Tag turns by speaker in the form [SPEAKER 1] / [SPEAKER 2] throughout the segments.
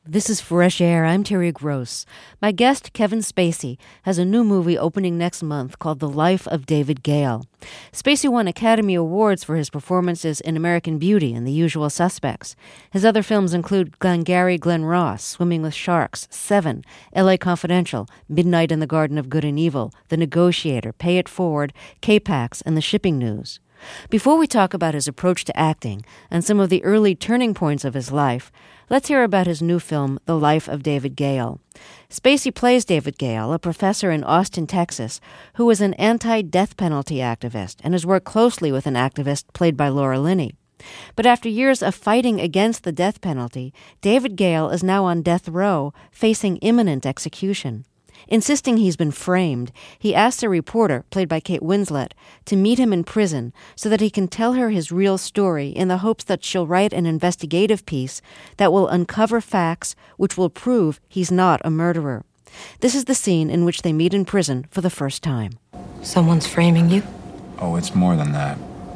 [SPEAKER 1] This is Fresh Air. I'm Terry Gross. My guest, Kevin Spacey, has a new movie opening next month called The Life of David Gale. Spacey won Academy Awards for his performances in American Beauty and The Usual Suspects. His other films include Glengarry Glen Ross, Swimming with Sharks, Seven, L.A. Confidential, Midnight in the Garden of Good and Evil, The Negotiator, Pay It Forward, K-Pax, and The Shipping News. Before we talk about his approach to acting and some of the early turning points of his life, let's hear about his new film, The Life of David Gale. Spacey plays David Gale, a professor in Austin, Texas, who is an anti-death penalty activist and has worked closely with an activist played by Laura Linney. But after years of fighting against the death penalty, David Gale is now on death row, facing imminent execution. Insisting he's been framed, he asks a reporter, played by Kate Winslet, to meet him in prison so that he can tell her his real story in the hopes that she'll write an investigative piece that will uncover facts which will prove he's not a murderer. This is the scene in which they meet in prison for the first time.
[SPEAKER 2] Someone's framing you?
[SPEAKER 3] Oh, it's more than that.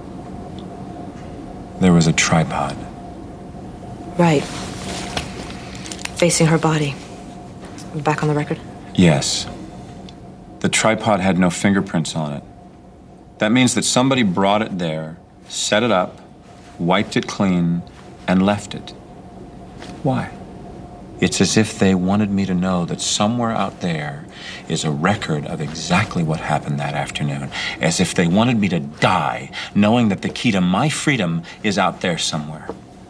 [SPEAKER 3] There was a tripod.
[SPEAKER 2] Right. Facing her body. Back on the record?
[SPEAKER 3] Yes. The tripod had no fingerprints on it. That means that somebody brought it there, set it up, wiped it clean, and left it. Why? It's as if they wanted me to know that somewhere out there is a record of exactly what happened that afternoon. As if they wanted me to die, knowing that the key to my freedom is out there somewhere.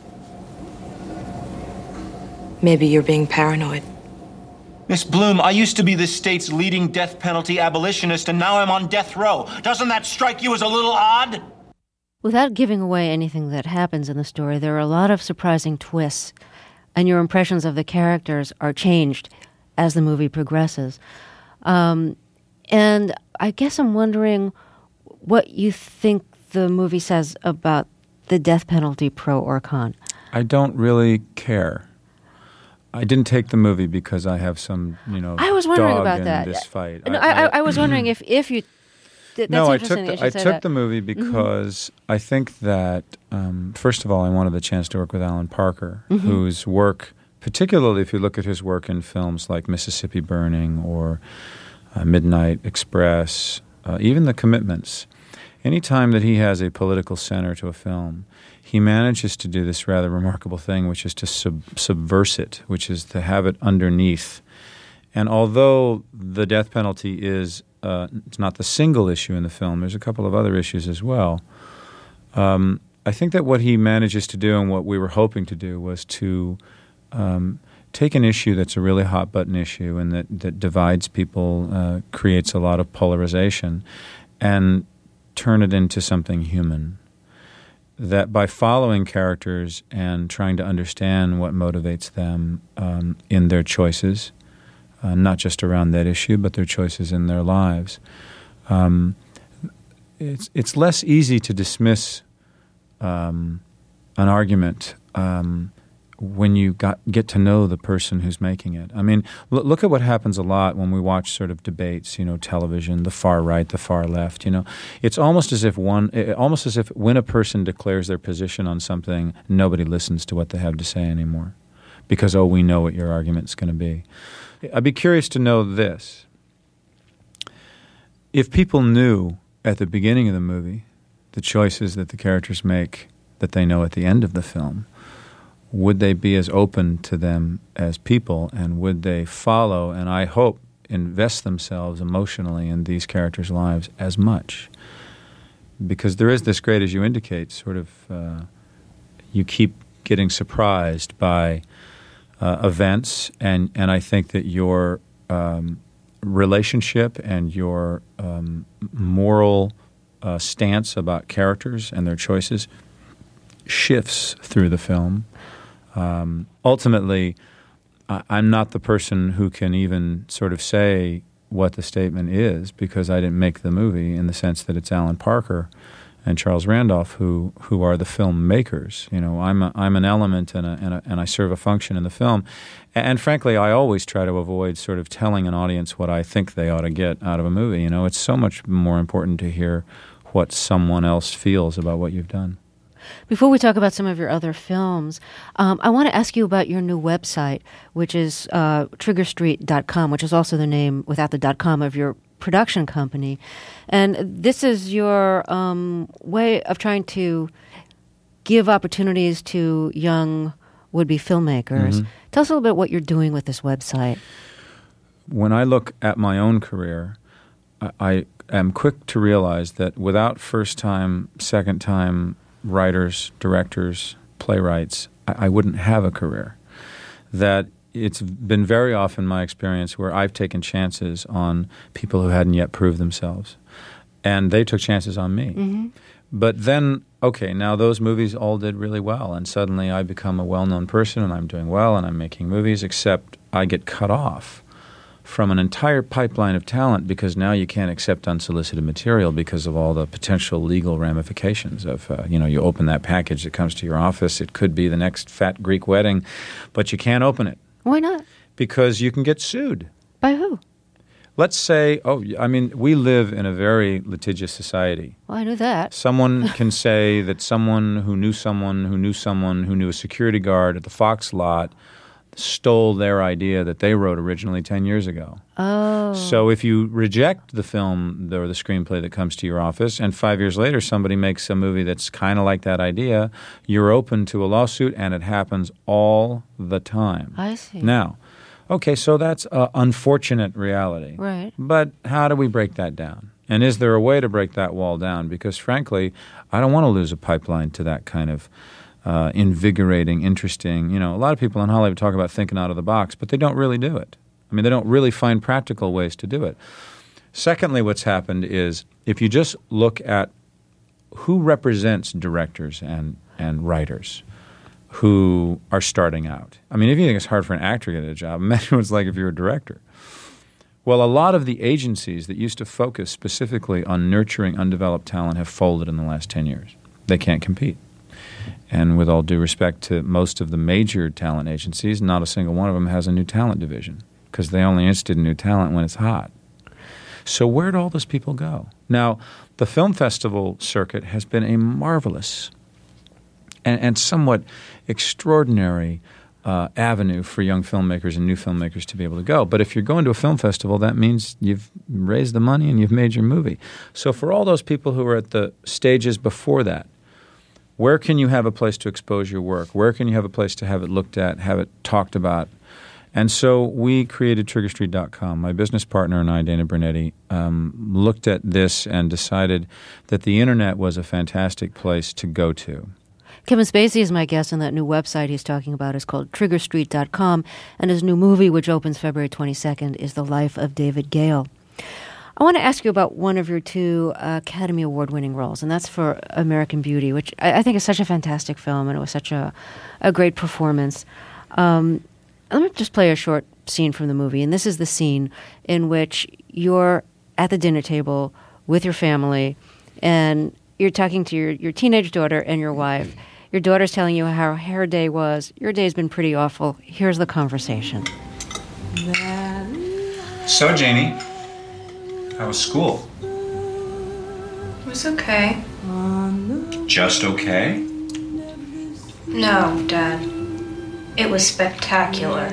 [SPEAKER 2] Maybe you're being paranoid.
[SPEAKER 4] Miss Bloom, I used to be this state's leading death penalty abolitionist, and now I'm on death row. Doesn't that strike you as a little odd?
[SPEAKER 1] Without giving away anything that happens in the story, there are a lot of surprising twists, and your impressions of the characters are changed as the movie progresses. And I guess I'm wondering what you think the movie says about the death penalty, pro or con.
[SPEAKER 5] I don't really care. I didn't take the movie because I have some,
[SPEAKER 1] I was wondering
[SPEAKER 5] dog
[SPEAKER 1] about
[SPEAKER 5] in
[SPEAKER 1] that.
[SPEAKER 5] this fight.
[SPEAKER 1] No, I was wondering if you. That's
[SPEAKER 5] no, I
[SPEAKER 1] took
[SPEAKER 5] the movie because I think that first of all, I wanted the chance to work with Alan Parker, whose work, particularly if you look at his work in films like Mississippi Burning or Midnight Express, even The Commitments. Anytime that he has a political center to a film, he manages to do this rather remarkable thing, which is to subverse it, which is to have it underneath. And although the death penalty is it's not the single issue in the film, there's a couple of other issues as well. I think that what he manages to do and what we were hoping to do was to take an issue that's a really hot-button issue and that divides people, creates a lot of polarization, and turn it into something human. That by following characters and trying to understand what motivates them in their choices, not just around that issue, but their choices in their lives, it's less easy to dismiss an argument when you get to know the person who's making it. I mean, look at what happens a lot when we watch sort of debates, television, the far right, the far left. It's almost as if when a person declares their position on something, nobody listens to what they have to say anymore, because we know what your argument's going to be. I'd be curious to know this: if people knew at the beginning of the movie the choices that the characters make that they know at the end of the film, would they be as open to them as people, and would they follow, and I hope invest themselves emotionally in these characters' lives as much? Because there is this great, as you indicate, sort of you keep getting surprised by events, and I think that your relationship and your moral stance about characters and their choices shifts through the film. Ultimately, I'm not the person who can even sort of say what the statement is, because I didn't make the movie, in the sense that it's Alan Parker and Charles Randolph who are the filmmakers. I'm an element and I serve a function in the film. And frankly, I always try to avoid sort of telling an audience what I think they ought to get out of a movie. It's so much more important to hear what someone else feels about what you've done.
[SPEAKER 1] Before we talk about some of your other films, I want to ask you about your new website, which is triggerstreet.com, which is also the name, without the .com, of your production company. And this is your way of trying to give opportunities to young would-be filmmakers.
[SPEAKER 5] Mm-hmm.
[SPEAKER 1] Tell us a little bit what you're doing with this website.
[SPEAKER 5] When I look at my own career, I am quick to realize that without first-time, second-time writers, directors, playwrights, I wouldn't have a career. That it's been very often my experience where I've taken chances on people who hadn't yet proved themselves, and they took chances on me.
[SPEAKER 1] Mm-hmm.
[SPEAKER 5] But then, okay, now those movies all did really well, and suddenly I become a well-known person, and I'm doing well, and I'm making movies, except I get cut off from an entire pipeline of talent because now you can't accept unsolicited material because of all the potential legal ramifications of, you open that package that comes to your office. It could be the next fat Greek wedding, but you can't open it.
[SPEAKER 1] Why not?
[SPEAKER 5] Because you can get sued.
[SPEAKER 1] By who?
[SPEAKER 5] Let's say, we live in a very litigious society.
[SPEAKER 1] Well, I knew that.
[SPEAKER 5] Someone can say that someone who knew someone who knew someone who knew a security guard at the Fox lot stole their idea that they wrote originally 10 years ago.
[SPEAKER 1] Oh.
[SPEAKER 5] So if you reject the film or the screenplay that comes to your office and 5 years later somebody makes a movie that's kind of like that idea, you're open to a lawsuit, and it happens all the time.
[SPEAKER 1] I see.
[SPEAKER 5] Now, okay, so that's an unfortunate reality.
[SPEAKER 1] Right.
[SPEAKER 5] But how do we break that down? And is there a way to break that wall down? Because frankly, I don't want to lose a pipeline to that kind of invigorating, interesting. A lot of people in Hollywood talk about thinking out of the box, but they don't really do it. I mean, they don't really find practical ways to do it. Secondly, what's happened is if you just look at who represents directors and writers who are starting out. I mean, if you think it's hard for an actor to get a job, imagine what it's like if you're a director. Well, a lot of the agencies that used to focus specifically on nurturing undeveloped talent have folded in the last 10 years. They can't compete. And with all due respect to most of the major talent agencies, not a single one of them has a new talent division because they only interested in new talent when it's hot. So where'd all those people go? Now, the film festival circuit has been a marvelous and somewhat extraordinary avenue for young filmmakers and new filmmakers to be able to go. But if you're going to a film festival, that means you've raised the money and you've made your movie. So for all those people who are at the stages before that, where can you have a place to expose your work? Where can you have a place to have it looked at, have it talked about? And so we created TriggerStreet.com. My business partner and I, Dana Bernetti, looked at this and decided that the internet was a fantastic place to go to.
[SPEAKER 1] Kevin Spacey is my guest, and that new website he's talking about is called TriggerStreet.com, and his new movie, which opens February 22nd, is The Life of David Gale. I want to ask you about one of your two Academy Award-winning roles, and that's for American Beauty, which I think is such a fantastic film, and it was such a great performance. Let me just play a short scene from the movie, and this is the scene in which you're at the dinner table with your family, and you're talking to your teenage daughter and your wife. Your daughter's telling you how her day was. Your day's been pretty awful. Here's the conversation.
[SPEAKER 3] So, Janie, how was school?
[SPEAKER 6] It was okay.
[SPEAKER 3] Just okay?
[SPEAKER 6] No, Dad. It was spectacular.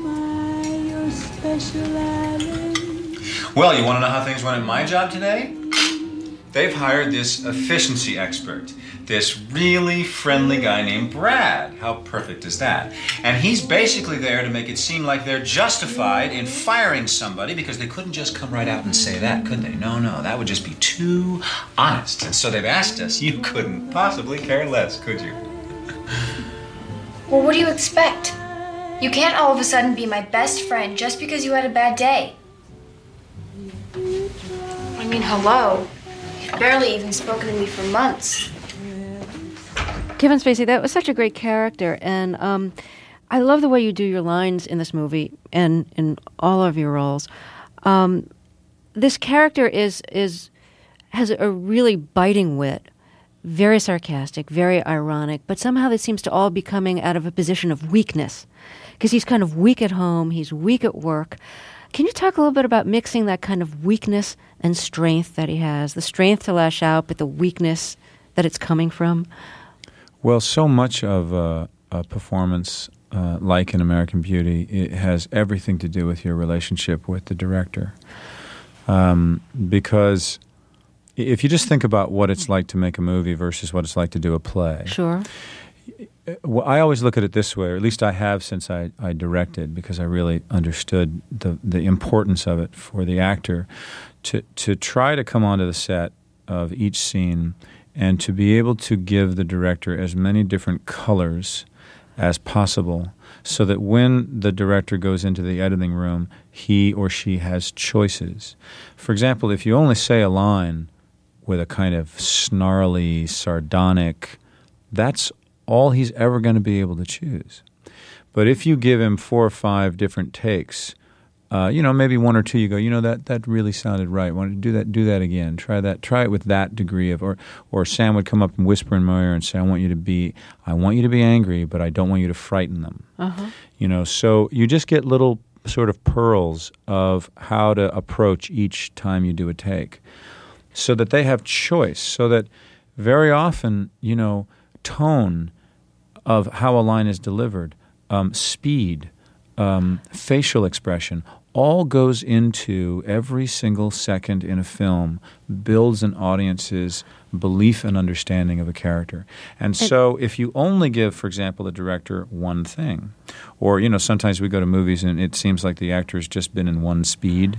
[SPEAKER 3] Well, you want to know how things went at my job today? They've hired this efficiency expert, this really friendly guy named Brad. How perfect is that? And he's basically there to make it seem like they're justified in firing somebody because they couldn't just come right out and say that, could they? No, that would just be too honest. And so they've asked us. You couldn't possibly care less, could you?
[SPEAKER 7] Well, what do you expect? You can't all of a sudden be my best friend just because you had a bad day. I mean, hello. You've barely even spoken to me for months.
[SPEAKER 1] Kevin Spacey, that was such a great character, and I love the way you do your lines in this movie and in all of your roles. This character has a really biting wit, very sarcastic, very ironic, but somehow this seems to all be coming out of a position of weakness, because he's kind of weak at home, he's weak at work. Can you talk a little bit about mixing that kind of weakness and strength that he has, the strength to lash out, but the weakness that it's coming from?
[SPEAKER 5] Well, so much of a performance, like in American Beauty, it has everything to do with your relationship with the director. Because if you just think about what it's like to make a movie versus what it's like to do a play.
[SPEAKER 1] Sure.
[SPEAKER 5] Well, I always look at it this way, or at least I have since I directed, because I really understood the importance of it for the actor to try to come onto the set of each scene and to be able to give the director as many different colors as possible so that when the director goes into the editing room, he or she has choices. For example, if you only say a line with a kind of snarly, sardonic, that's all he's ever going to be able to choose. But if you give him 4 or 5 different takes, maybe 1 or 2 you go, that really sounded right. Why don't you do that again? Try it with that degree of, or Sam would come up and whisper in my ear and say, I want you to be angry, but I don't want you to frighten them. Uh-huh. So you just get little sort of pearls of how to approach each time you do a take, so that they have choice, so that very often, tone of how a line is delivered, speed, facial expression, all goes into every single second in a film, builds an audience's belief and understanding of a character. And so if you only give, for example, the director one thing, or, sometimes we go to movies and it seems like the actor's just been in one speed,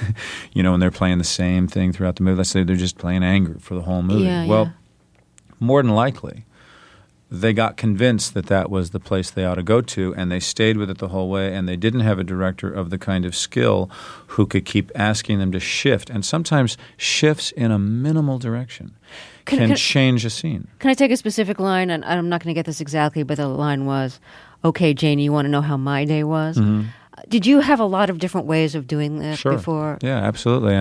[SPEAKER 5] and they're playing the same thing throughout the movie. Let's say they're just playing anger for the whole movie.
[SPEAKER 1] Yeah.
[SPEAKER 5] More than likely, they got convinced that was the place they ought to go to, and they stayed with it the whole way, and they didn't have a director of the kind of skill who could keep asking them to shift, and sometimes shifts in a minimal direction can change a scene.
[SPEAKER 1] Can I take a specific line? And I'm not going to get this exactly, but the line was, okay, Janie, you want to know how my day was? Mm-hmm. Did you have a lot of different ways of doing this before?
[SPEAKER 5] Yeah, absolutely.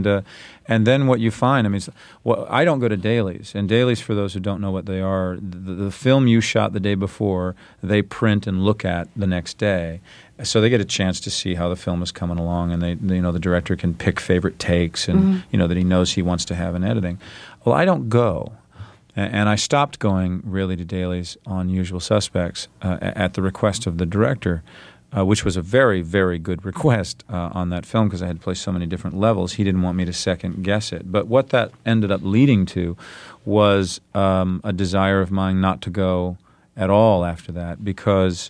[SPEAKER 5] And then what you find, I don't go to dailies. And dailies, for those who don't know what they are, the film you shot the day before, they print and look at the next day. So they get a chance to see how the film is coming along, and they the director can pick favorite takes and that he knows he wants to have in editing. Well, I don't go. And I stopped going really to dailies on Usual Suspects at the request of the director. Which was a very, very good request on that film because I had to play so many different levels. He didn't want me to second guess it. But what that ended up leading to was a desire of mine not to go at all after that because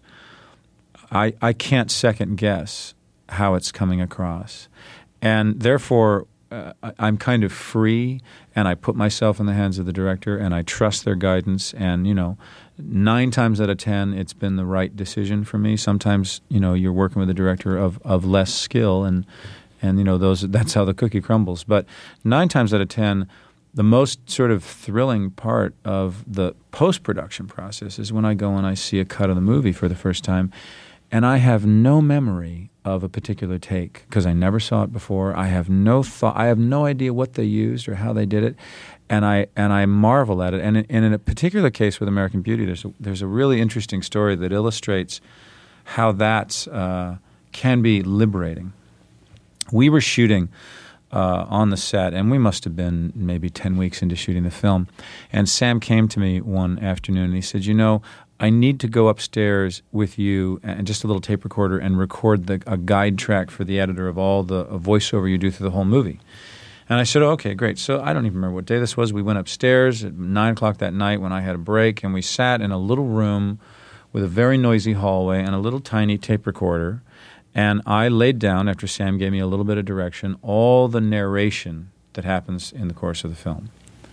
[SPEAKER 5] I can't second guess how it's coming across. And therefore, I'm kind of free, and I put myself in the hands of the director, and I trust their guidance, and 9 times out of 10, it's been the right decision for me. Sometimes, you're working with a director of less skill, and that's how the cookie crumbles. But 9 times out of 10, the most sort of thrilling part of the post-production process is when I go and I see a cut of the movie for the first time, and I have no memory of a particular take because I never saw it before. I have no thought. I have no idea what they used or how they did it. And I marvel at it. And in a particular case with American Beauty, there's a really interesting story that illustrates how that can be liberating. We were shooting on the set, and we must have been maybe 10 weeks into shooting the film. And Sam came to me one afternoon, and he said, I need to go upstairs with you and just a little tape recorder and record a guide track for the editor of all the voiceover you do through the whole movie. And I said, okay, great. So I don't even remember what day this was. We went upstairs at 9 o'clock that night when I had a break, and we sat in a little room with a very noisy hallway and a little tiny tape recorder. And I laid down, after Sam gave me a little bit of direction, all the narration that happens in the course of the film.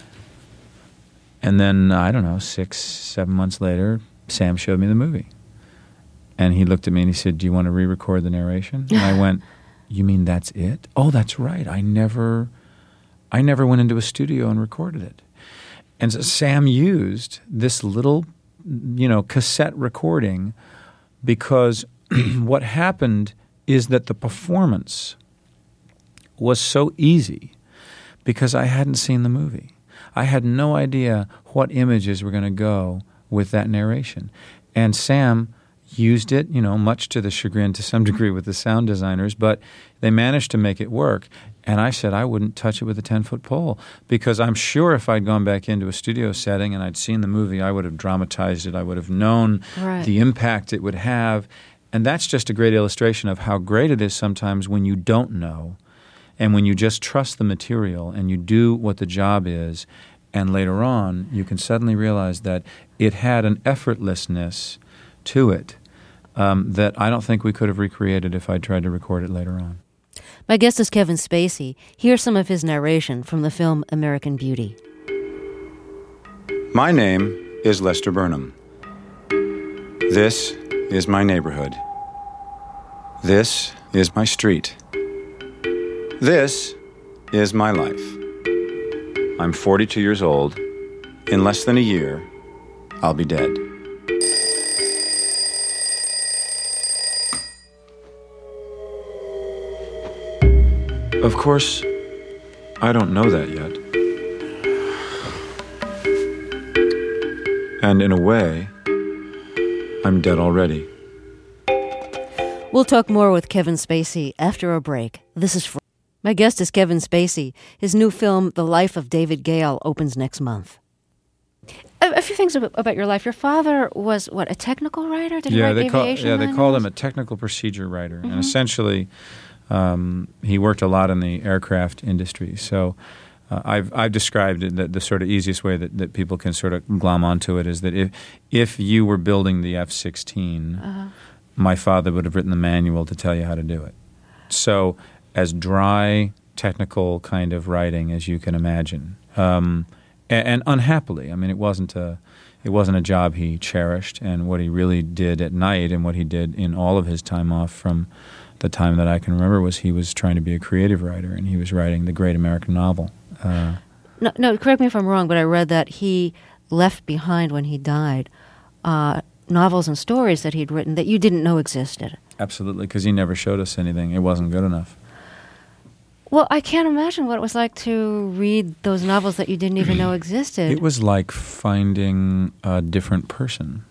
[SPEAKER 5] And then, 6-7 months later, Sam showed me the movie. And he looked at me and he said, do you want to re-record the narration? And I went, you mean that's it? Oh, that's right. I never went into a studio and recorded it. And so Sam used this little, cassette recording because what happened is that the performance was so easy because I hadn't seen the movie. I had no idea what images were going to go with that narration. And Sam used it, much to the chagrin to some degree with the sound designers, but they managed to make it work. And I said I wouldn't touch it with a 10-foot pole because I'm sure if I'd gone back into a studio setting and I'd seen the movie, I would have dramatized it. I would have known the impact it would have. And that's just a great illustration of how great it is sometimes when you don't know and when you just trust the material and you do what the job is. And later on, you can suddenly realize that it had an effortlessness to it that I don't think we could have recreated if I tried to record it later on.
[SPEAKER 1] My guest is Kevin Spacey. Here's some of his narration from the film American Beauty.
[SPEAKER 3] My name is Lester Burnham. This is my neighborhood. This is my street. This is my life. I'm 42 years old. In less than a year, I'll be dead. Of course, I don't know that yet. And in a way, I'm dead already.
[SPEAKER 1] We'll talk more with Kevin Spacey after a break. This is My guest is Kevin Spacey. His new film, The Life of David Gale, opens next month. A few things about your life. Your father was, a technical writer? Did he write aviation manuals?
[SPEAKER 5] They called him a technical procedure writer. Mm-hmm. And essentially, he worked a lot in the aircraft industry. So I've described it that the sort of easiest way that people can sort of glom onto it is that if you were building the F-16, my father would have written the manual to tell you how to do it. So as dry, technical kind of writing as you can imagine. And unhappily. I mean, it wasn't a job he cherished, and what he really did at night and what he did in all of his time off from the time that I can remember was he was trying to be a creative writer, and he was writing the great American novel.
[SPEAKER 1] No, correct me if I'm wrong, but I read that he left behind when he died novels and stories that he'd written that you didn't know existed.
[SPEAKER 5] Absolutely, because he never showed us anything. It wasn't good enough.
[SPEAKER 1] Well, I can't imagine what it was like to read those novels that you didn't even know existed.
[SPEAKER 5] It was like finding a different person.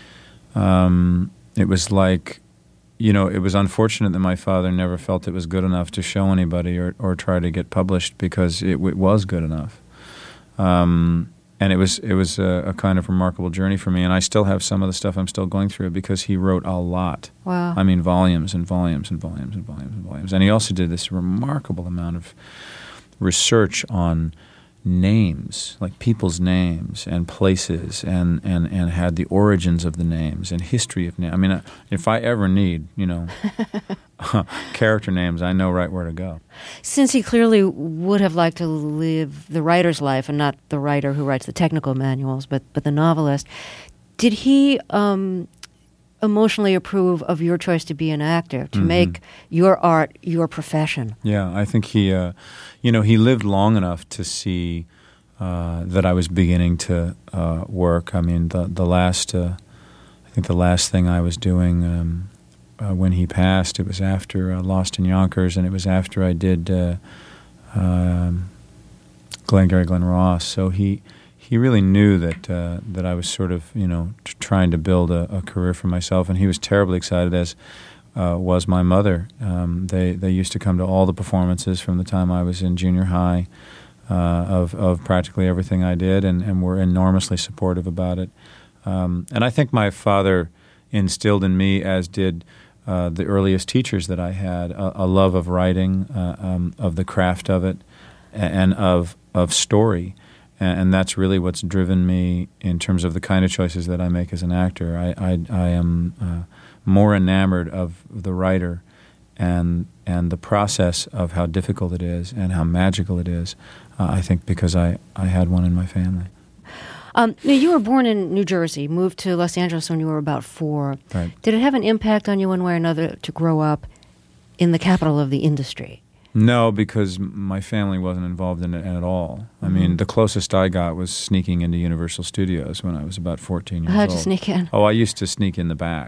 [SPEAKER 5] It was like, it was unfortunate that my father never felt it was good enough to show anybody or try to get published because it was good enough. And it was a kind of remarkable journey for me, and I still have some of the stuff I'm still going through because he wrote a lot.
[SPEAKER 1] Wow.
[SPEAKER 5] I mean, volumes and volumes and volumes and volumes and volumes. And he also did this remarkable amount of research on names, like people's names and places, and had the origins of the names and history of names. I mean, if I ever need, character names, I know right where to go.
[SPEAKER 1] Since he clearly would have liked to live the writer's life and not the writer who writes the technical manuals, but the novelist, did he emotionally approve of your choice to be an actor, to make your art your profession?
[SPEAKER 5] Yeah, I think he lived long enough to see that I was beginning to work. I mean, the last thing I was doing when he passed, it was after Lost in Yonkers, and it was after I did Glengarry Glen Ross. So he really knew that I was sort of trying to build a career for myself, and he was terribly excited, as was my mother. They used to come to all the performances from the time I was in junior high of practically everything I did, and were enormously supportive about it. And I think my father instilled in me, as did the earliest teachers that I had, a love of writing, of the craft of it, and of story. And that's really what's driven me in terms of the kind of choices that I make as an actor. I am more enamored of the writer and the process of how difficult it is and how magical it is, I think because I had one in my family.
[SPEAKER 1] You were born in New Jersey, moved to Los Angeles when you were about 4.
[SPEAKER 5] Right.
[SPEAKER 1] Did it have an impact on you one way or another to grow up in the capital of the industry?
[SPEAKER 5] No, because my family wasn't involved in it at all. I mean, the closest I got was sneaking into Universal Studios when I was about 14 years old.
[SPEAKER 1] How'd you sneak in?
[SPEAKER 5] Oh, I used to sneak in the back.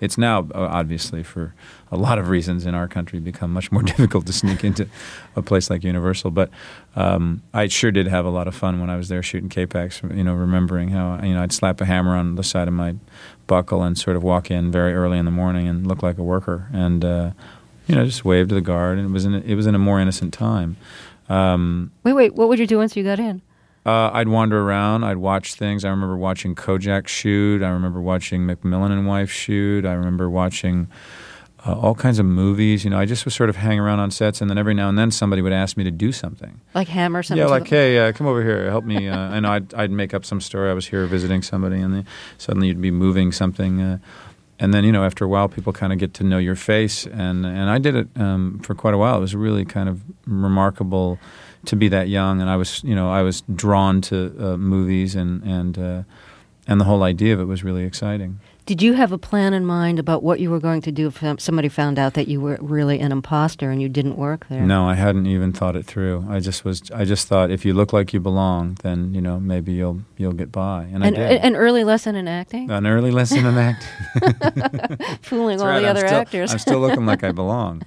[SPEAKER 5] It's now, obviously, for a lot of reasons in our country, become much more difficult to sneak into a place like Universal. But I sure did have a lot of fun when I was there shooting K-Pax, remembering how, I'd slap a hammer on the side of my buckle and sort of walk in very early in the morning and look like a worker and, just wave to the guard. And it was in a more innocent time.
[SPEAKER 1] Wait, what would you do once you got in?
[SPEAKER 5] I'd wander around. I'd watch things. I remember watching Kojak shoot. I remember watching McMillan and Wife shoot. I remember watching all kinds of movies. I just was sort of hanging around on sets, and then every now and then somebody would ask me to do something.
[SPEAKER 1] Like hammer something?
[SPEAKER 5] Yeah, like, hey, come over here, help me. I know I'd make up some story. I was here visiting somebody, and then suddenly you'd be moving something. And then, after a while, people kind of get to know your face. And I did it for quite a while. It was really kind of remarkable to be that young. And I was drawn to movies, and the whole idea of it was really exciting.
[SPEAKER 1] Did you have a plan in mind about what you were going to do if somebody found out that you were really an imposter and you didn't work there?
[SPEAKER 5] No, I hadn't even thought it through. I just thought if you look like you belong, then maybe you'll get by. And I did.
[SPEAKER 1] An early lesson in acting?
[SPEAKER 5] An early lesson in acting.
[SPEAKER 1] Fooling all the other actors.
[SPEAKER 5] I'm still looking like I belong.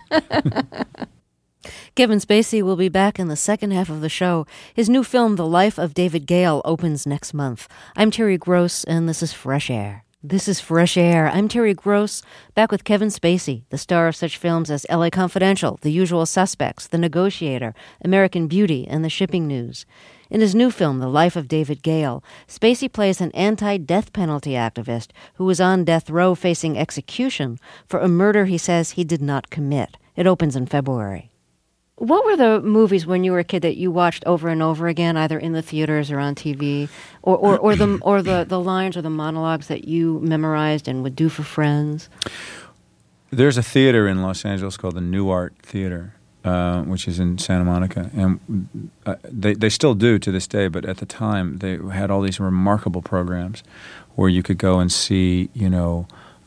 [SPEAKER 1] Kevin Spacey will be back in the second half of the show. His new film, The Life of David Gale, opens next month. I'm Terry Gross, and this is Fresh Air. This is Fresh Air. I'm Terry Gross, back with Kevin Spacey, the star of such films as L.A. Confidential, The Usual Suspects, The Negotiator, American Beauty, and The Shipping News. In his new film, The Life of David Gale, Spacey plays an anti-death penalty activist who was on death row facing execution for a murder he says he did not commit. It opens in February. What were the movies when you were a kid that you watched over and over again, either in the theaters or on TV, or the lines or the monologues that you memorized and would do for friends?
[SPEAKER 5] There's a theater in Los Angeles called the New Art Theater, which is in Santa Monica, and they still do to this day. But at the time, they had all these remarkable programs where you could go and see, the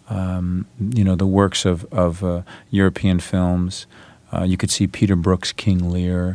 [SPEAKER 5] works of European films. You could see Peter Brook's King Lear,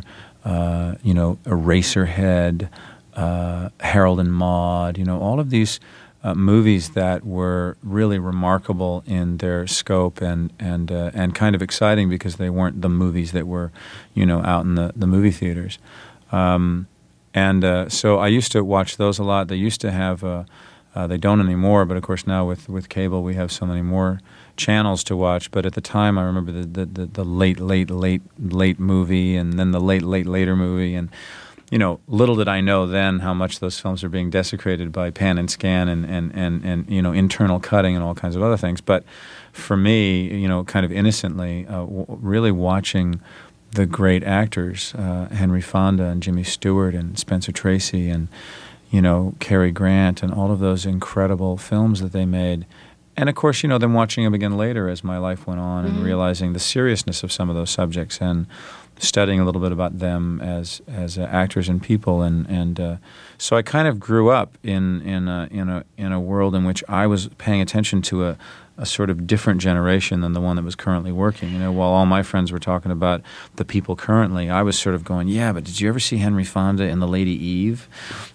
[SPEAKER 5] Eraserhead, Harold and Maude, all of these movies that were really remarkable in their scope and kind of exciting because they weren't the movies that were, out in the movie theaters. So I used to watch those a lot. They used to have, they don't anymore, but of course now with cable we have so many more channels to watch. But at the time I remember the late movie, and then the later movie, and little did I know then how much those films are being desecrated by pan and scan and internal cutting and all kinds of other things. But for me, kind of innocently, really watching the great actors, Henry Fonda and Jimmy Stewart and Spencer Tracy and Cary Grant and all of those incredible films that they made. And of course, then watching them again later as my life went on, and realizing the seriousness of some of those subjects, and studying a little bit about them as actors and people, and so I kind of grew up in a world in which I was paying attention to a sort of different generation than the one that was currently working. While all my friends were talking about the people currently, I was sort of going, yeah, but did you ever see Henry Fonda in The Lady Eve?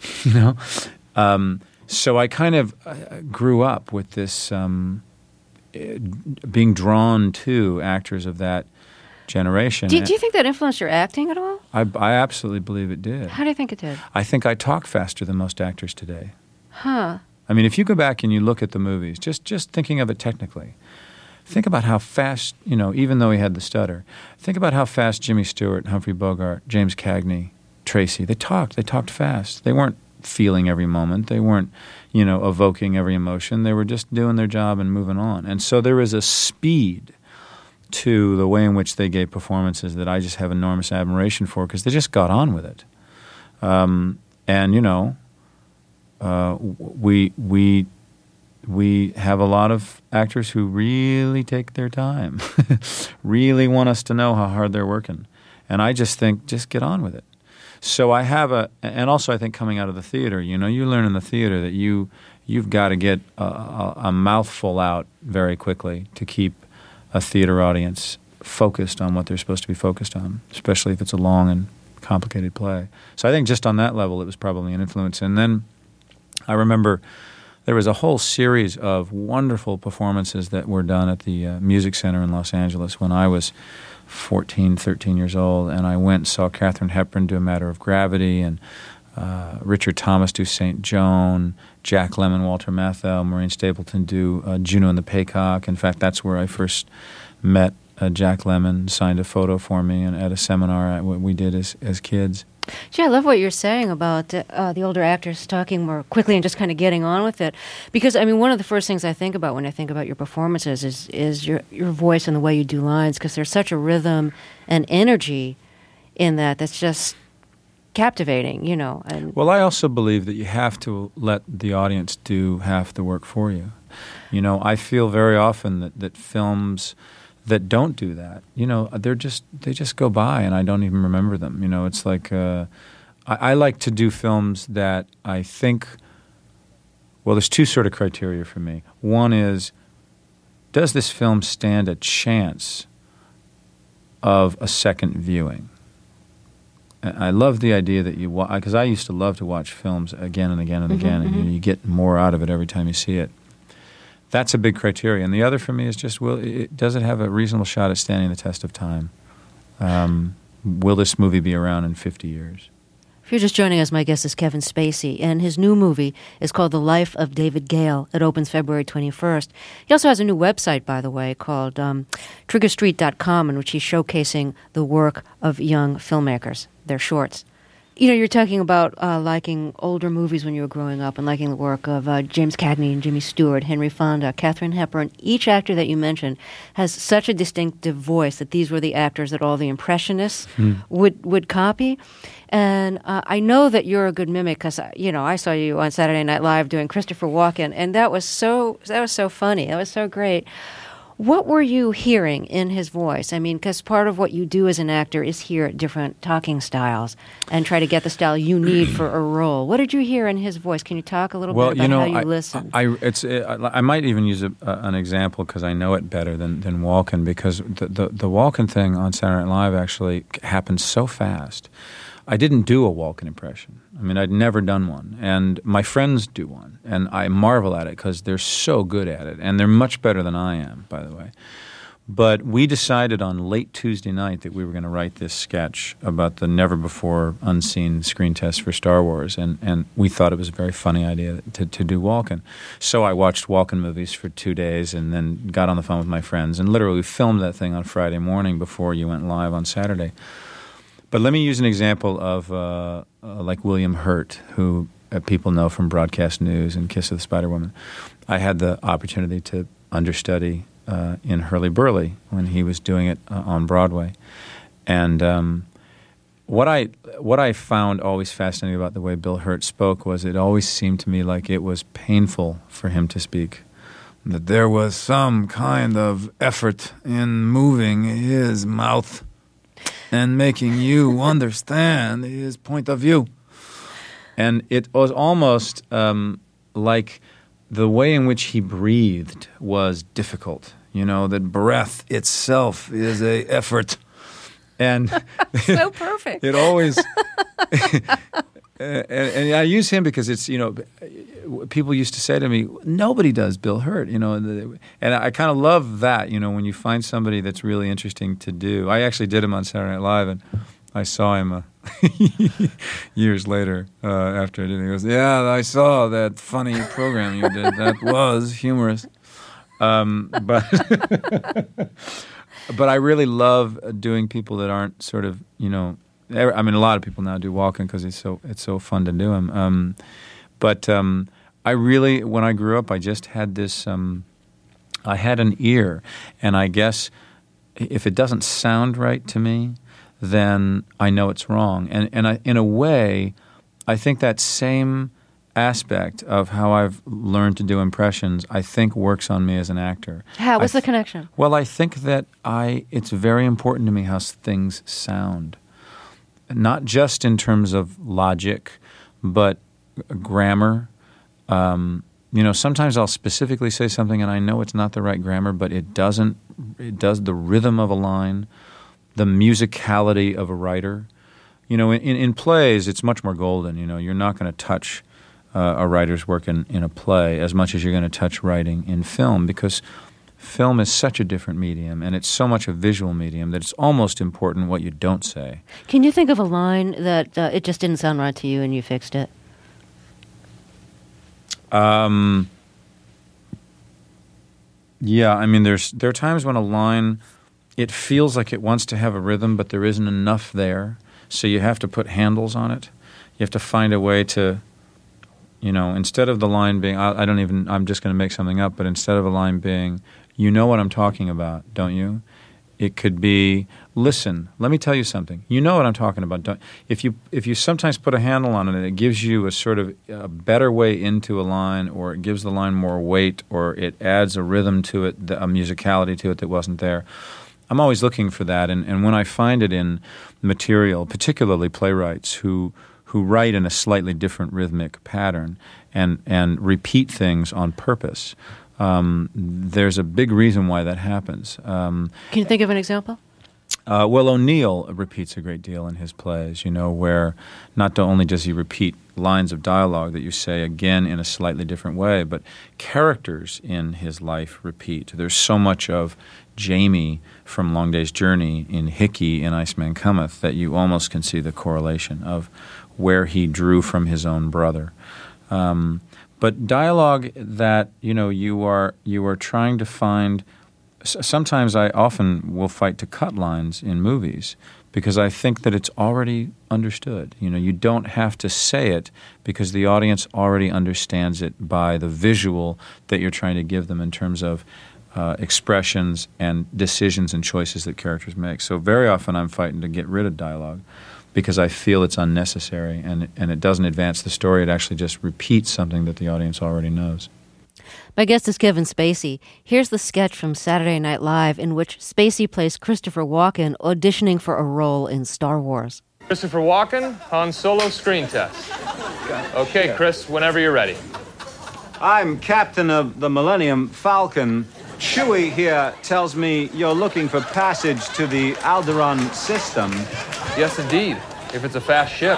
[SPEAKER 5] So I kind of grew up with this being drawn to actors of that generation.
[SPEAKER 1] Do you think that influenced your acting at all?
[SPEAKER 5] I absolutely believe it did.
[SPEAKER 1] How do you think it did?
[SPEAKER 5] I think I talk faster than most actors today.
[SPEAKER 1] Huh.
[SPEAKER 5] I mean, if you go back and you look at the movies, just thinking of it technically, think about how fast, even though he had the stutter, think about how fast Jimmy Stewart, Humphrey Bogart, James Cagney, Tracy, they talked fast. They weren't feeling every moment. They weren't, evoking every emotion. They were just doing their job and moving on. And so there is a speed to the way in which they gave performances that I just have enormous admiration for, because they just got on with it. We have a lot of actors who really take their time, really want us to know how hard they're working. And I just think, just get on with it. So I have and also I think coming out of the theater, you learn in the theater that you've got to get a mouthful out very quickly to keep a theater audience focused on what they're supposed to be focused on, especially if it's a long and complicated play. So I think just on that level it was probably an influence. And then I remember there was a whole series of wonderful performances that were done at the Music Center in Los Angeles when I was 14, 13 years old, and I went and saw Katharine Hepburn do A Matter of Gravity, and Richard Thomas do St. Joan, Jack Lemmon, Walter Matthau, Maureen Stapleton do Juno and the Paycock. In fact, that's where I first met Jack Lemmon, signed a photo for me and at a seminar we did as kids.
[SPEAKER 1] Gee, I love what you're saying about the older actors talking more quickly and just kind of getting on with it. Because, I mean, one of the first things I think about when I think about your performances is your voice and the way you do lines, because there's such a rhythm and energy in that's just captivating, you know. And
[SPEAKER 5] well, I also believe that you have to let the audience do half the work for you. You know, I feel very often that films that don't do that, you know, they just go by and I don't even remember them. You know, it's like I like to do films that I think, well, there's two sort of criteria for me. One is, does this film stand a chance of a second viewing? I love the idea that because I used to love to watch films again and again and again, and you get more out of it every time you see it. That's a big criteria. And the other for me is just, does it have a reasonable shot at standing the test of time? Will this movie be around in 50 years?
[SPEAKER 1] if you're just joining us, my guest is Kevin Spacey, and his new movie is called The Life of David Gale. It opens February 21st. He also has a new website, by the way, called TriggerStreet.com, in which he's showcasing the work of young filmmakers, their shorts. You know, you're talking about liking older movies when you were growing up and liking the work of James Cagney and Jimmy Stewart, Henry Fonda, Katharine Hepburn. Each actor that you mentioned has such a distinctive voice that these were the actors that all the Impressionists would copy. And I know that you're a good mimic because, you know, I saw you on Saturday Night Live doing Christopher Walken, and that was so funny. That was so great. What were you hearing in his voice? I mean, because part of what you do as an actor is hear different talking styles and try to get the style you need for a role. What did you hear in his voice? Can you talk a little bit about how you listen?
[SPEAKER 5] I might even use an example because I know it better than Walken, because the Walken thing on Saturday Night Live actually happened so fast. I didn't do a Walken impression. I mean, I'd never done one. And my friends do one. And I marvel at it because they're so good at it. And they're much better than I am, by the way. But we decided on late Tuesday night that we were going to write this sketch about the never-before-unseen screen test for Star Wars. And we thought it was a very funny idea to do Walken. So I watched Walken movies for 2 days and then got on the phone with my friends and literally filmed that thing on Friday morning before you went live on Saturday. But let me use an example of like William Hurt, who people know from Broadcast News and Kiss of the Spider Woman. I had the opportunity to understudy in Hurly Burly when he was doing it on Broadway. And what I found always fascinating about the way Bill Hurt spoke was it always seemed to me like it was painful for him to speak. That there was some kind of effort in moving his mouth and making you understand his point of view. And it was almost like the way in which he breathed was difficult. You know, that breath itself is a effort. And
[SPEAKER 1] so perfect.
[SPEAKER 5] It always... and I use him because it's, you know, people used to say to me, nobody does Bill Hurt, you know, and I kind of love that, you know, when you find somebody that's really interesting to do. I actually did him on Saturday Night Live, and I saw him years later after I did it. He goes, yeah, I saw that funny program you did. That was humorous. But I really love doing people that aren't sort of, you know, I mean, a lot of people now do Walken because it's so fun to do him. But I really, when I grew up, I just had this. I had an ear, and I guess if it doesn't sound right to me, then I know it's wrong. And I, in a way, I think that same aspect of how I've learned to do impressions, I think works on me as an actor.
[SPEAKER 1] How? What's the connection?
[SPEAKER 5] Well, I think that it's very important to me how things sound. Not just in terms of logic, but grammar. You know, sometimes I'll specifically say something and I know it's not the right grammar, but it does the rhythm of a line, the musicality of a writer. You know, in plays, it's much more golden. You know, you're not going to touch a writer's work in a play as much as you're going to touch writing in film, because film is such a different medium, and it's so much a visual medium that it's almost important what you don't say.
[SPEAKER 1] Can you think of a line that it just didn't sound right to you and you fixed it?
[SPEAKER 5] Yeah, I mean, there are times when a line, it feels like it wants to have a rhythm, but there isn't enough there, so you have to put handles on it. You have to find a way to, instead of the line being, I'm just going to make something up, but instead of a line being, you know what I'm talking about, don't you? It could be, listen, let me tell you something. You know what I'm talking about. If you sometimes put a handle on it, it gives you a sort of a better way into a line, or it gives the line more weight, or it adds a rhythm to it, a musicality to it that wasn't there. I'm always looking for that, and when I find it in material, particularly playwrights who write in a slightly different rhythmic pattern and repeat things on purpose, there's a big reason why that happens.
[SPEAKER 1] Can you think of an example?
[SPEAKER 5] Well, O'Neill repeats a great deal in his plays, where not only does he repeat lines of dialogue that you say again in a slightly different way, but characters in his life repeat. There's so much of Jamie from Long Day's Journey in Hickey in Iceman Cometh that you almost can see the correlation of where he drew from his own brother. But dialogue that you are trying to find. Sometimes I often will fight to cut lines in movies because I think that it's already understood. You don't have to say it because the audience already understands it by the visual that you're trying to give them in terms of expressions and decisions and choices that characters make. So very often I'm fighting to get rid of dialogue because I feel it's unnecessary and it doesn't advance the story. It actually just repeats something that the audience already knows.
[SPEAKER 1] My guest is Kevin Spacey. Here's the sketch from Saturday Night Live in which Spacey plays Christopher Walken auditioning for a role in Star Wars.
[SPEAKER 8] Christopher Walken, Han Solo screen test. Okay, Chris, whenever you're ready.
[SPEAKER 4] I'm captain of the Millennium Falcon. Chewie here tells me you're looking for passage to the Alderaan system.
[SPEAKER 8] Yes, indeed, if it's a fast ship.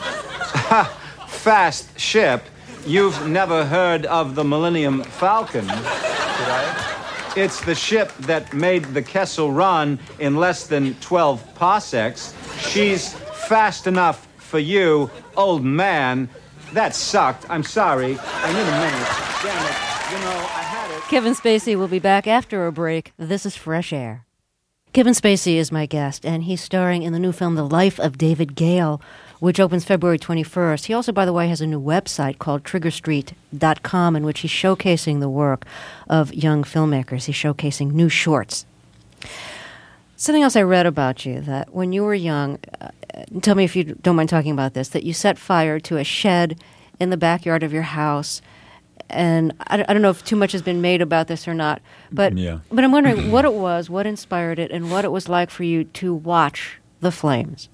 [SPEAKER 4] Fast ship? You've never heard of the Millennium Falcon?
[SPEAKER 8] Did I?
[SPEAKER 4] It's the ship that made the Kessel Run in less than 12 parsecs. She's fast enough for you, old man. That sucked. I'm sorry. I need a minute. Damn it. I had it.
[SPEAKER 1] Kevin Spacey will be back after a break. This is Fresh Air. Kevin Spacey is my guest, and he's starring in the new film The Life of David Gale, which opens February 21st. He also, by the way, has a new website called TriggerStreet.com in which he's showcasing the work of young filmmakers. He's showcasing new shorts. Something else I read about you, that when you were young, tell me if you don't mind talking about this, that you set fire to a shed in the backyard of your house. And I don't know if too much has been made about this or not, but I'm wondering what it was, what inspired it, and what it was like for you to watch the flames.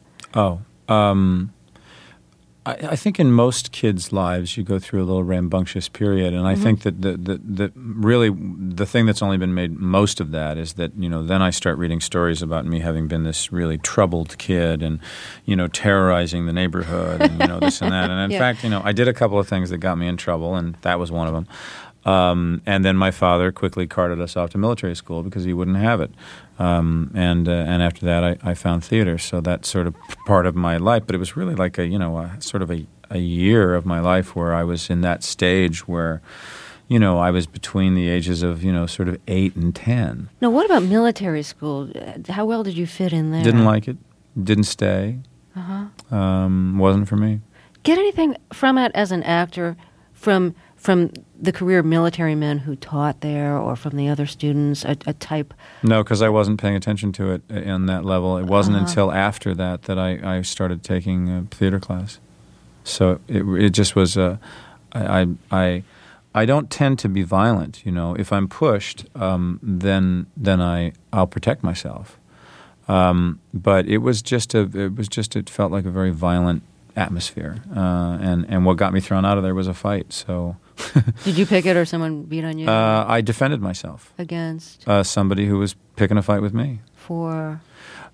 [SPEAKER 5] I think in most kids' lives you go through a little rambunctious period, and I think that the really the thing that's only been made most of that is that then I start reading stories about me having been this really troubled kid and terrorizing the neighborhood and this and that, and in fact I did a couple of things that got me in trouble, and that was one of them. And then my father quickly carted us off to military school because he wouldn't have it. And after that, I found theater. So that's sort of part of my life. But it was really like a year of my life where I was in that stage where, I was between the ages of, sort of 8 and 10.
[SPEAKER 1] Now, what about military school? How well did you fit in there?
[SPEAKER 5] Didn't like it. Didn't stay. Wasn't for me.
[SPEAKER 1] Get anything from it as an actor from the career military men who taught there, or from the other students, a type?
[SPEAKER 5] No, because I wasn't paying attention to it in that level. It wasn't until after that I started taking a theater class. So it just was I don't tend to be violent. If I'm pushed, then I'll protect myself. But it felt like a very violent atmosphere, and what got me thrown out of there was a fight. So,
[SPEAKER 1] did you pick it, or someone beat on you?
[SPEAKER 5] I defended myself
[SPEAKER 1] against
[SPEAKER 5] somebody who was picking a fight with me.
[SPEAKER 1] For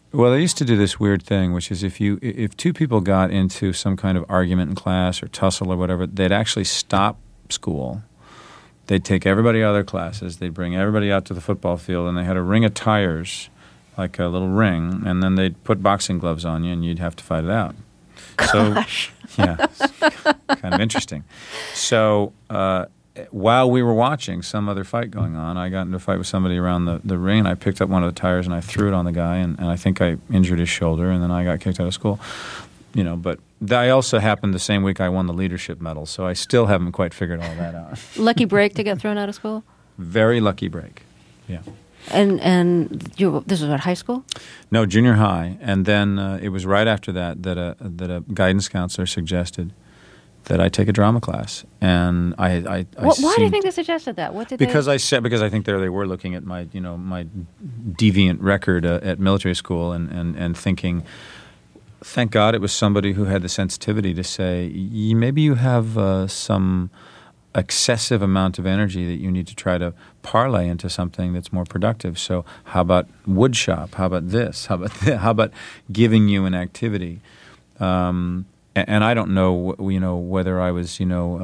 [SPEAKER 5] Well, they used to do this weird thing, which is if two people got into some kind of argument in class or tussle or whatever, they'd actually stop school. They'd take everybody out of their classes. They'd bring everybody out to the football field, and they had a ring of tires, like a little ring, and then they'd put boxing gloves on you, and you'd have to fight it out.
[SPEAKER 1] Gosh.
[SPEAKER 5] So, yeah, it's kind of interesting. So while we were watching some other fight going on, I got into a fight with somebody around the ring, and I picked up one of the tires and I threw it on the guy, and I think I injured his shoulder, and then I got kicked out of school. But I also happened the same week I won the leadership medal, so I still haven't quite figured all that out.
[SPEAKER 1] Lucky break to get thrown out of school?
[SPEAKER 5] Very lucky break, yeah.
[SPEAKER 1] And this was at high school?
[SPEAKER 5] No, junior high. And then it was right after that a guidance counselor suggested that I take a drama class. And why
[SPEAKER 1] do you think they suggested that?
[SPEAKER 5] Because I think there they were looking at my my deviant record at military school and thinking, thank God it was somebody who had the sensitivity to say, maybe you have some excessive amount of energy that you need to try to parlay into something that's more productive. So how about wood shop? How about this? How about that? How about giving you an activity? And I don't know, whether I was,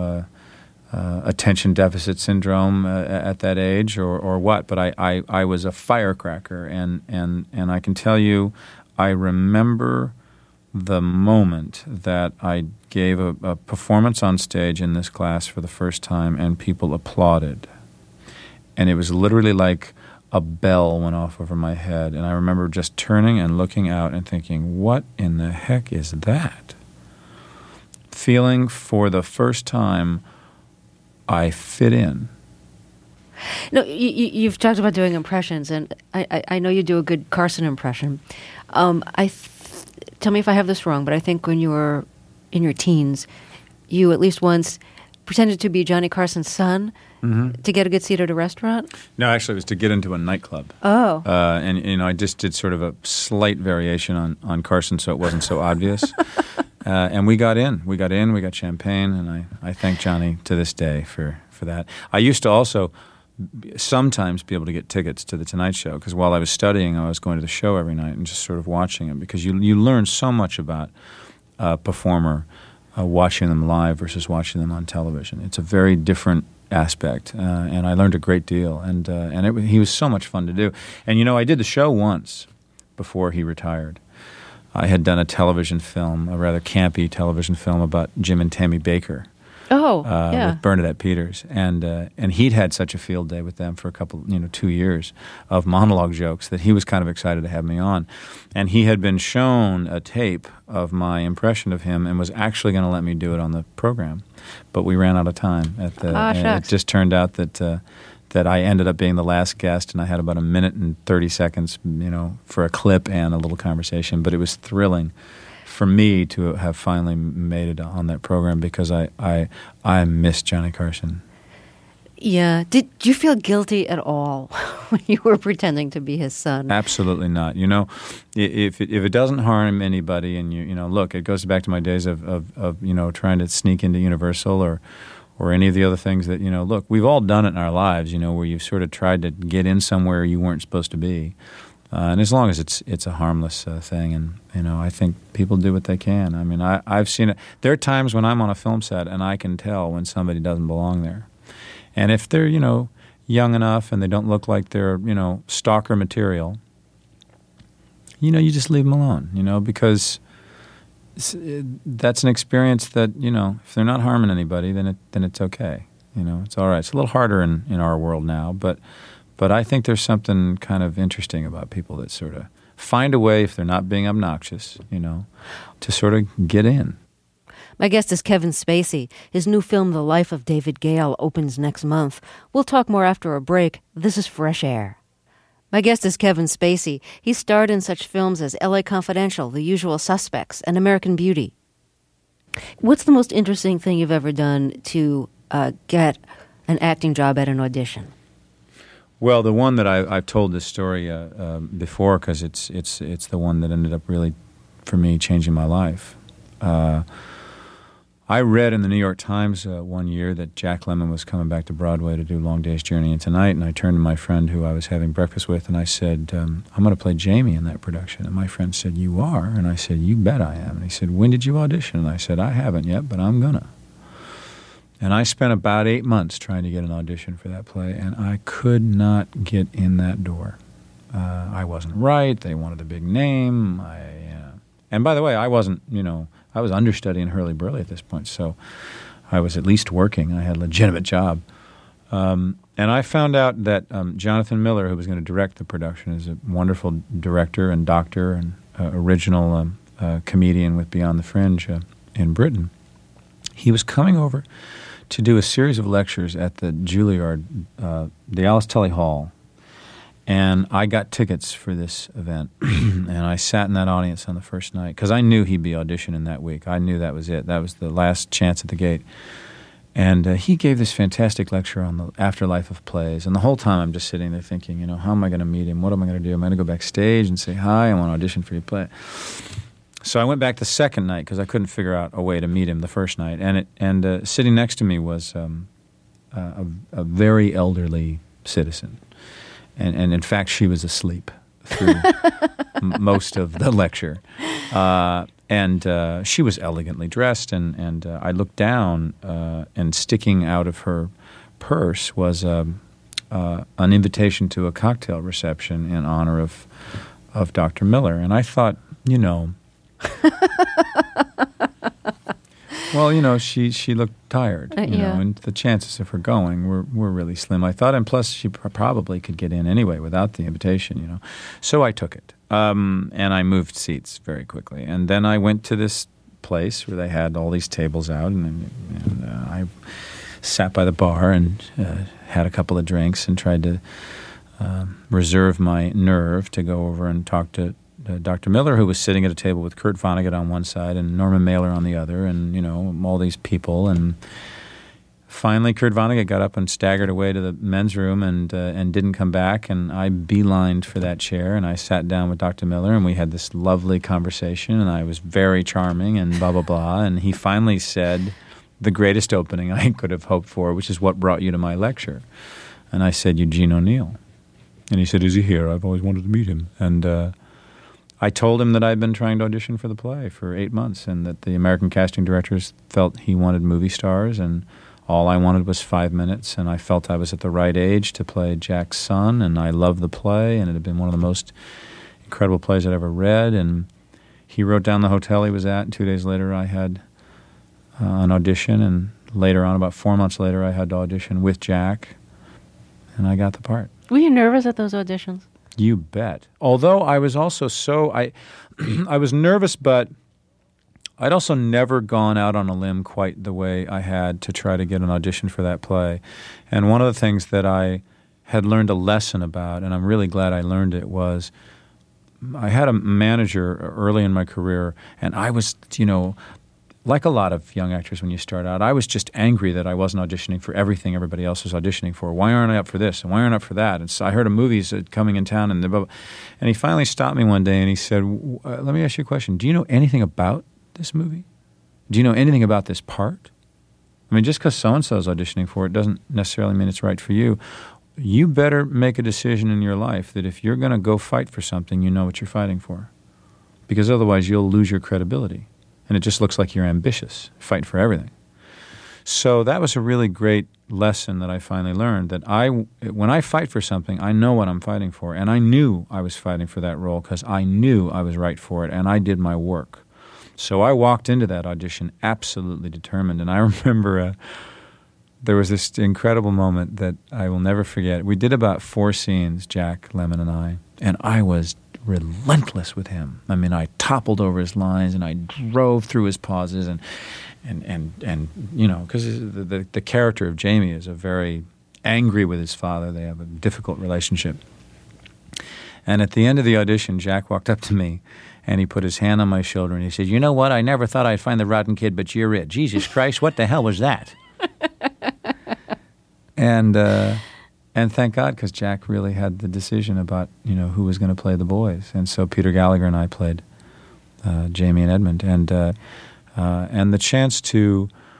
[SPEAKER 5] attention deficit syndrome at that age or what, but I was a firecracker, and I can tell you, I remember the moment that I gave a performance on stage in this class for the first time and people applauded. And it was literally like a bell went off over my head. And I remember just turning and looking out and thinking, what in the heck is that? Feeling for the first time I fit in.
[SPEAKER 1] No, you've talked about doing impressions, and I know you do a good Carson impression. Tell me if I have this wrong, but I think when you were in your teens, you at least once pretended to be Johnny Carson's son to get a good seat at a restaurant?
[SPEAKER 5] No, actually, it was to get into a nightclub.
[SPEAKER 1] Oh.
[SPEAKER 5] And I just did sort of a slight variation on Carson so it wasn't so obvious. And we got in. We got champagne, and I thank Johnny to this day for that. I used to also sometimes be able to get tickets to the Tonight Show, because while I was studying, I was going to the show every night and just sort of watching it, because you learn so much about a performer watching them live versus watching them on television. It's a very different aspect, and I learned a great deal, and he was so much fun to do. And I did the show once before he retired. I had done a television film, a rather campy television film about Jim and Tammy Baker. With Bernadette Peters, and he'd had such a field day with them for a couple, 2 years of monologue jokes that he was kind of excited to have me on, and he had been shown a tape of my impression of him and was actually going to let me do it on the program, but we ran out of time and it just turned out that I ended up being the last guest, and I had about a minute and 30 seconds, for a clip and a little conversation, but it was thrilling for me to have finally made it on that program, because I miss Johnny Carson.
[SPEAKER 1] Yeah. Did you feel guilty at all when you were pretending to be his son?
[SPEAKER 5] Absolutely not. If it doesn't harm anybody, and look, it goes back to my days of trying to sneak into Universal or any of the other things that, look, we've all done it in our lives, where you've sort of tried to get in somewhere you weren't supposed to be. And as long as it's a harmless thing, and I think people do what they can. I mean, I've seen it. There are times when I'm on a film set and I can tell when somebody doesn't belong there. And if they're young enough and they don't look like they're stalker material, you just leave them alone. Because that's an experience that if they're not harming anybody, then it's okay. It's all right. It's a little harder in our world now, but I think there's something kind of interesting about people that sort of find a way, if they're not being obnoxious, to sort of get in.
[SPEAKER 1] My guest is Kevin Spacey. His new film, The Life of David Gale, opens next month. We'll talk more after a break. This is Fresh Air. My guest is Kevin Spacey. He starred in such films as L.A. Confidential, The Usual Suspects, and American Beauty. What's the most interesting thing you've ever done to get an acting job at an audition?
[SPEAKER 5] Well, the one that I've told this story before, because it's the one that ended up really, for me, changing my life. I I read in the New York Times one year that Jack Lemmon was coming back to Broadway to do Long Day's Journey into Night, and I turned to my friend who I was having breakfast with, and I said, I'm going to play Jamie in that production. And my friend said, you are? And I said, you bet I am. And he said, when did you audition? And I said, I haven't yet, but I'm going to. And I spent about 8 months trying to get an audition for that play, and I could not get in that door. I wasn't right. They wanted a big name. And by the way, I wasn't, I was understudying Hurly Burly at this point, so I was at least working. I had a legitimate job. And I found out that Jonathan Miller, who was going to direct the production, is a wonderful director and doctor and original comedian with Beyond the Fringe in Britain. He was coming over to do a series of lectures at the Juilliard, the Alice Tully Hall. And I got tickets for this event, and I sat in that audience on the first night because I knew he'd be auditioning that week. I knew that was it. That was the last chance at the gate. And he gave this fantastic lecture on the afterlife of plays. And the whole time I'm just sitting there thinking, how am I going to meet him? What am I going to do? Am I going to go backstage and say, hi, I want to audition for your play? So I went back the second night because I couldn't figure out a way to meet him the first night. And sitting next to me was a very elderly citizen. And in fact, she was asleep through most of the lecture. And she was elegantly dressed, and I looked down, and sticking out of her purse was an invitation to a cocktail reception in honor of Dr. Miller. And I thought, well, she looked tired, and the chances of her going were really slim, I thought. And plus, she probably could get in anyway without the invitation, So I took it, and I moved seats very quickly. And then I went to this place where they had all these tables out, and I sat by the bar and had a couple of drinks and tried to reserve my nerve to go over and talk to Dr. Miller, who was sitting at a table with Kurt Vonnegut on one side and Norman Mailer on the other, and, all these people. And finally, Kurt Vonnegut got up and staggered away to the men's room and didn't come back, and I beelined for that chair, and I sat down with Dr. Miller, and we had this lovely conversation, and I was very charming and blah, blah, blah. And he finally said the greatest opening I could have hoped for, which is, what brought you to my lecture? And I said, Eugene O'Neill. And he said, is he here? I've always wanted to meet him. And I told him that I'd been trying to audition for the play for 8 months, and that the American casting directors felt he wanted movie stars, and all I wanted was 5 minutes, and I felt I was at the right age to play Jack's son, and I loved the play, and it had been one of the most incredible plays I'd ever read. And he wrote down the hotel he was at, and 2 days later I had an audition, and later on, about 4 months later, I had to audition with Jack, and I got the part.
[SPEAKER 1] Were you nervous at those auditions?
[SPEAKER 5] You bet. Although I was also I was nervous, but I'd also never gone out on a limb quite the way I had to try to get an audition for that play. And one of the things that I had learned a lesson about, and I'm really glad I learned it, was I had a manager early in my career, and I was, like a lot of young actors when you start out, I was just angry that I wasn't auditioning for everything everybody else was auditioning for. Why aren't I up for this? And why aren't I up for that? And so I heard of movies coming in town, and he finally stopped me one day and he said, let me ask you a question. Do you know anything about this movie? Do you know anything about this part? I mean, just because so-and-so is auditioning for it doesn't necessarily mean it's right for you. You better make a decision in your life that if you're going to go fight for something, you know what you're fighting for. Because otherwise you'll lose your credibility. And it just looks like you're ambitious, fighting for everything. So that was a really great lesson that I finally learned, that when I fight for something, I know what I'm fighting for. And I knew I was fighting for that role because I knew I was right for it, and I did my work. So I walked into that audition absolutely determined. And I remember there was this incredible moment that I will never forget. We did about 4 scenes, Jack Lemmon and I was relentless with him. I mean, I toppled over his lines and I drove through his pauses, and because the character of Jamie is a very angry with his father. They have a difficult relationship. And at the end of the audition, Jack walked up to me and he put his hand on my shoulder and he said, "You know what? I never thought I'd find the rotten kid, but you're it. Jesus Christ, what the hell was that?" And thank God, because Jack really had the decision about, who was going to play the boys. And so Peter Gallagher and I played Jamie and Edmund. And the chance to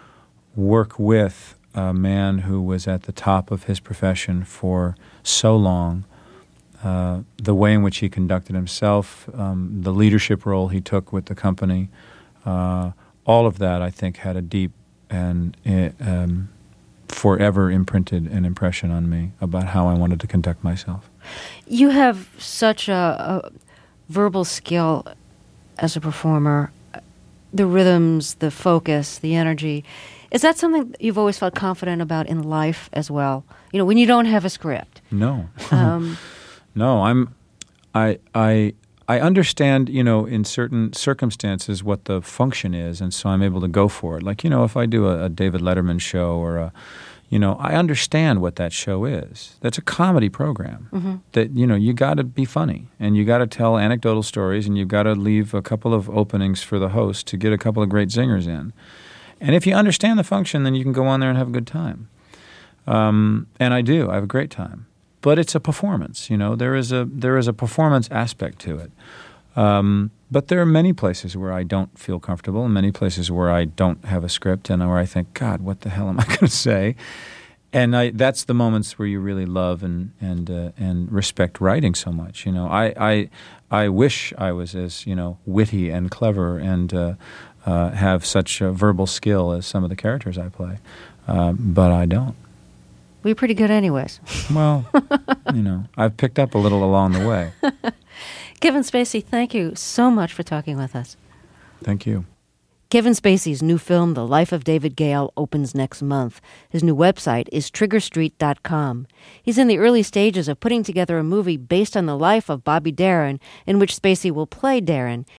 [SPEAKER 5] work with a man who was at the top of his profession for so long, the way in which he conducted himself, the leadership role he took with the company, all of that, I think, had a deep and forever imprinted an impression on me about how I wanted to conduct myself.
[SPEAKER 1] You have such a verbal skill as a performer, the rhythms, the focus, the energy. Is that something that you've always felt confident about in life as well? You know, when you don't have a script.
[SPEAKER 5] No. No, I understand, you know, in certain circumstances what the function is, and so I'm able to go for it. Like, you know, if I do a David Letterman show or I understand what that show is. That's a comedy program. Mm-hmm. That, you know, you got to be funny, and you got to tell anecdotal stories, and you've got to leave a couple of openings for the host to get a couple of great zingers in. And if you understand the function, then you can go on there and have a good time. And I do. I have a great time. But it's a performance, you know. There is a performance aspect to it. But there are many places where I don't feel comfortable, and many places where I don't have a script, and where I think, God, what the hell am I going to say? And that's the moments where you really love and respect writing so much. You know, I wish I was as, you know, witty and clever and have such a verbal skill as some of the characters I play, but I don't.
[SPEAKER 1] We're pretty good anyways.
[SPEAKER 5] Well, you know, I've picked up a little along the way.
[SPEAKER 1] Kevin Spacey, thank you so much for talking with us.
[SPEAKER 5] Thank you.
[SPEAKER 1] Kevin Spacey's new film, The Life of David Gale, opens next month. His new website is TriggerStreet.com. He's in the early stages of putting together a movie based on the life of Bobby Darin, in which Spacey will play Darin